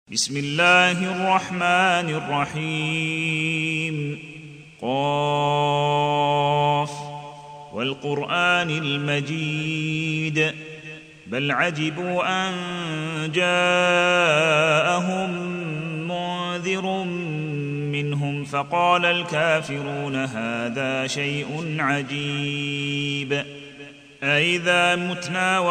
بسم الله الرحمن الرحيم قاف والقرآن المجيد بل عجبوا أن جاءهم منذر منهم فقال الكافرون هذا شيء عجيب أإذا متنا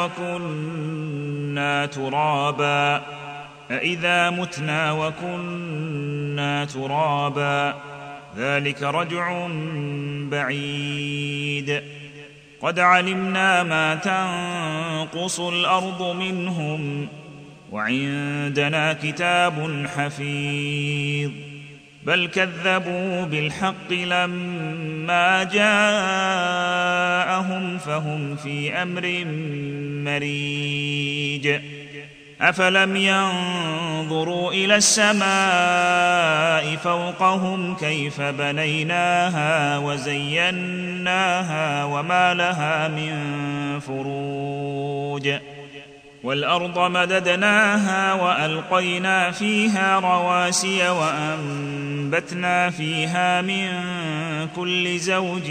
وكنا ترابا ذلك رجع بعيد قد علمنا ما تنقص الأرض منهم وعندنا كتاب حفيظ بل كذبوا بالحق لما جاءهم فهم في أمر مريج أفلم ينظروا إلى السماء فوقهم كيف بنيناها وزيناها وما لها من فروج والأرض مددناها وألقينا فيها رواسي وأنبتنا فيها من كل زوج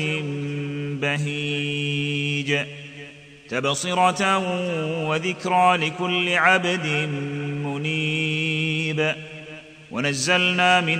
بهيج تبصرة وذكرى لكل عبد منيب ونزلنا من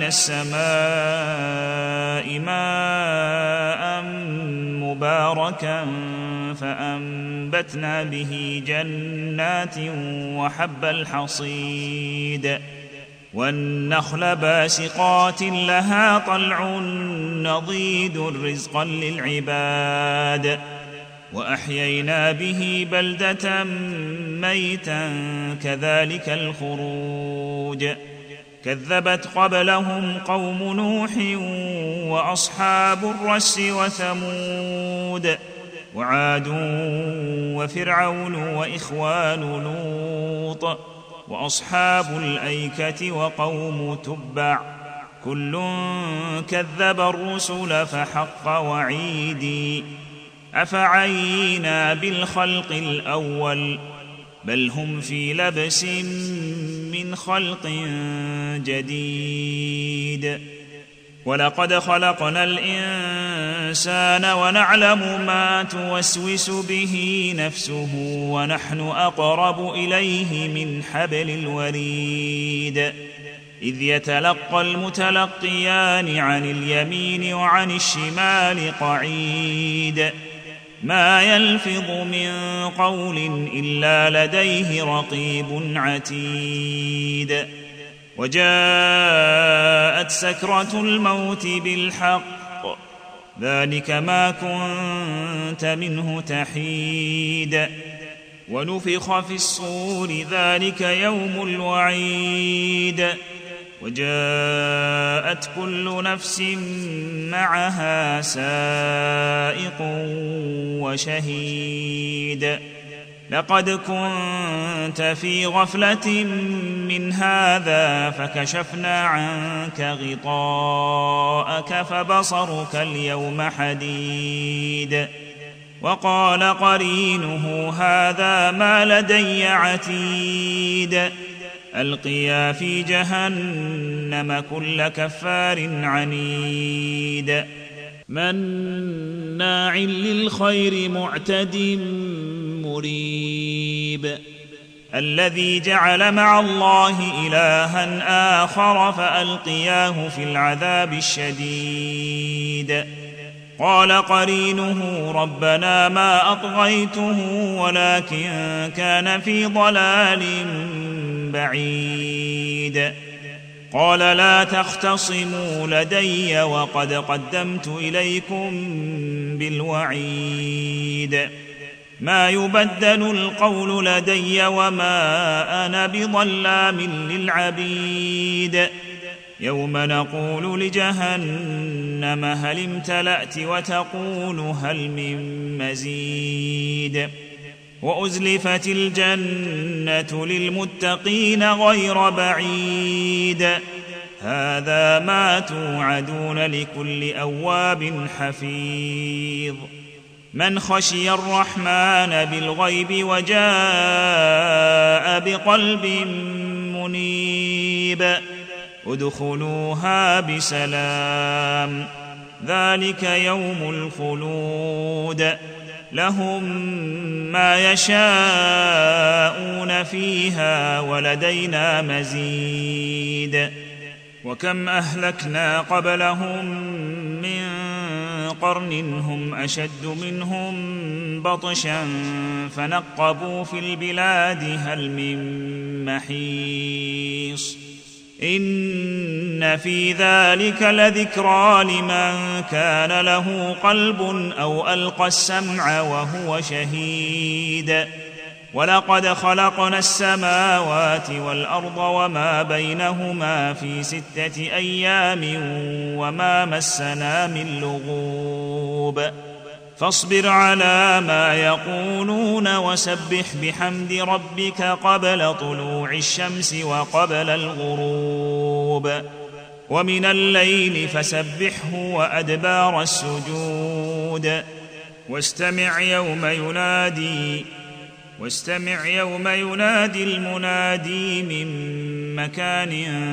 السماء ماء مباركا فأنبتنا به جنات وحب الحصيد والنخل باسقات لها طلع نضيد رزقا للعباد وأحيينا به بلدة ميتا كذلك الخروج كذبت قبلهم قوم نوح وأصحاب الرس وثمود وعاد وفرعون وإخوان لوط وأصحاب الأيكة وقوم تبع كل كذب الرسل فحق وعيدي أفعينا بالخلق الأول بل هم في لبس من خلق جديد ولقد خلقنا الإنسان ونعلم ما توسوس به نفسه ونحن أقرب إليه من حبل الوريد إذ يتلقى المتلقيان عن اليمين وعن الشمال قعيد ما يلفظ من قول إلا لديه رقيب عتيد وجاءت سكرة الموت بالحق ذلك ما كنت منه تحيد ونفخ في الصور ذلك يوم الوعيد وجاءت كل نفس معها سائق وشهيد لقد كنت في غفلة من هذا فكشفنا عنك غطاءك فبصرك اليوم حديد وقال قرينه هذا ما لدي عتيد ألقيا في جهنم كل كفار عنيد مناع للخير معتد مريب الذي جعل مع الله إلها آخر فألقياه في العذاب الشديد قال قرينه ربنا ما أطغيته ولكن كان في ضلال بعيد قال لا تختصموا لدي وقد قدمت إليكم بالوعيد ما يبدل القول لدي وما أنا بظلام للعبيد يوم نقول لجهنم هل امتلأت وتقول هل من مزيد وأزلفت الجنة للمتقين غير بعيد هذا ما توعدون لكل أواب حفيظ من خشي الرحمن بالغيب وجاء بقلب منيب قريب ادخلوها بسلام ذلك يوم الخلود لهم ما يشاءون فيها ولدينا مزيد وكم أهلكنا قبلهم من قرن هم أشد منهم بطشا فنقبوا في البلاد هل من محيص إن في ذلك لذكرى لمن كان له قلب أو ألقى السمع وهو شهيد ولقد خلقنا السماوات والأرض وما بينهما في 6 أيام وما مسنا من لغوب فاصبر على ما يقولون وسبح بحمد ربك قبل طلوع الشمس وقبل الغروب ومن الليل فسبحه وأدبار السجود واستمع يوم ينادي المنادي من مكان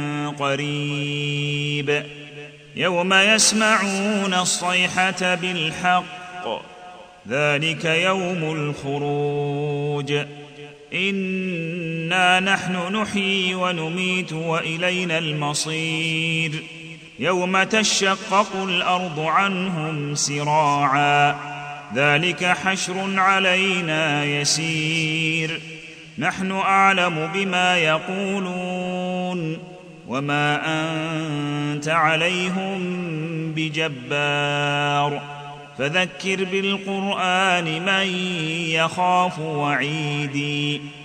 قريب يوم يسمعون الصيحة بالحق ذلك يوم الخروج إنا نحن نحيي ونميت وإلينا المصير يوم تشقق الأرض عنهم سراعا ذلك حشر علينا يسير نحن أعلم بما يقولون وما أنت عليهم بجبار فذكر بالقرآن من يخاف وعيدي